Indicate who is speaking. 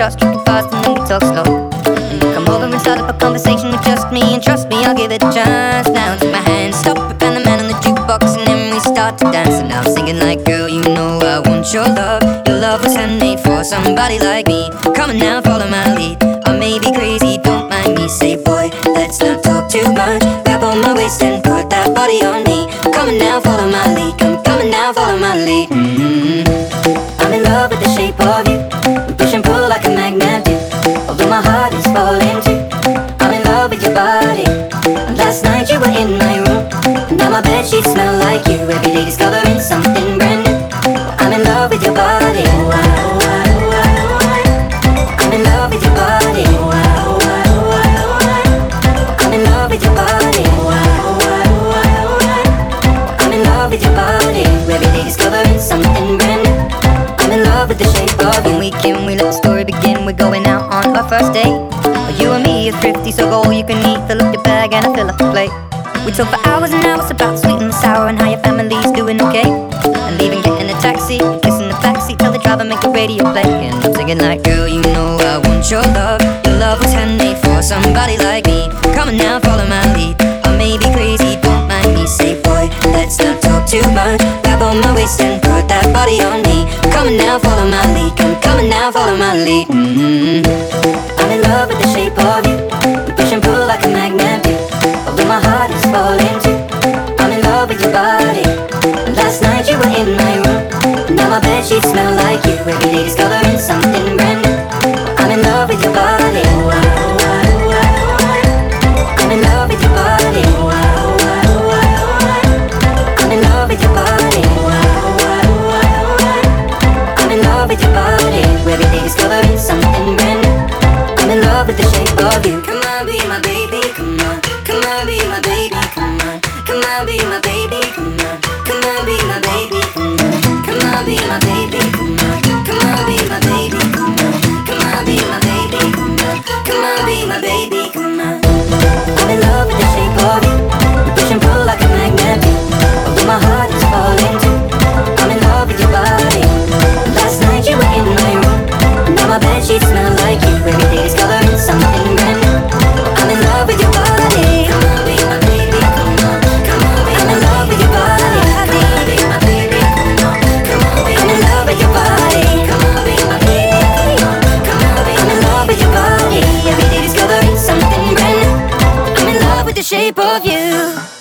Speaker 1: trust, tripping fast and then we talk slow. Come over and start up a conversation with just me, and trust me, I'll give it a chance. Now take my hand, stop it, and the man on the jukebox, and then we start to dance. And now I'm singing like, girl, you know I want your love. Your love was handmade for somebody like me. Come on now, follow my lead. I may be crazy, don't mind me. Say, boy, let's not talk too much. Grab on my waist and put that body on me. Come on now, follow my lead. Come on now, follow my lead. I'm in love with the shape of you. We push and pull like a magnet do. Although my heart is falling too, I'm in love with your body. Last night you were in my room, and now my bedsheets smell like you. Every day discovering something brand new. I'm in love with your body. I'm in love with your body. I'm in love with your body. I'm in love with your body. Every day discovering something brand new. I'm in love with the shape of you. Weekend, we let the story begin. We're going out on our first date. You and me are thrifty, so go all you can eat. Fill up your bag and I fill up the plate. We talk for hours and hours about sweet and sour and how your family's doing okay. And leaving, getting a taxi, kissing the backseat, tell the driver make the radio play. And I'm singing like, girl, you know I want your love. Your love was handmade for somebody like me. Come on now, follow my lead. I may be crazy, don't mind me. Say, boy, let's not talk too much. Grab on my waist and put that body on me. Come on now, follow my lead. Come on now, follow my lead. I'm in love with the shape of you. We push and pull like a magnet do. Although my heart is falling too, I'm in love with your body. Last night you were in my room, now my bedsheets smell like you. Every day discovering something brand new. I'm in love with your body. I'm in love with your body. I'm in love with your body. I'm in love with your body. Every day discovering something brand new. I'm in love with the shape of you. Come on, be my baby, come on. Come on, be my baby, come on. Come on, be my baby, come on. Come on, be my baby, come on. Come on, be my baby, come on. Come on, be my baby, come on. Come on, be my baby, come on. Come on, be my baby, come on. I'm in love with the shape of you. We push and pull like a magnet do. Although my heart is falling too, I'm in love with your body. Last night you were in my room, now my bedsheets smell like you. Every day discovering something brand new. I'm in love with your body. Come on, be my baby, come on. Come on, be I'm in love with your body. Come on, be my baby, come on. Come on, be I'm in love with your body. Come on, be my baby, come on. Come on, be I'm in love with your body. Every day discovering something brand new. I'm in love with the shape of you.